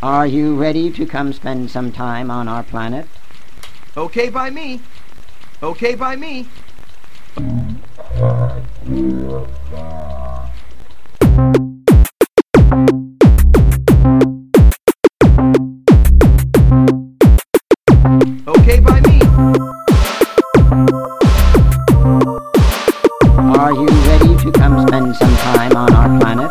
Are you ready to come spend some time on our planet? Okay by me. Okay by me. Okay by me. Are you ready to come spend some time on our planet?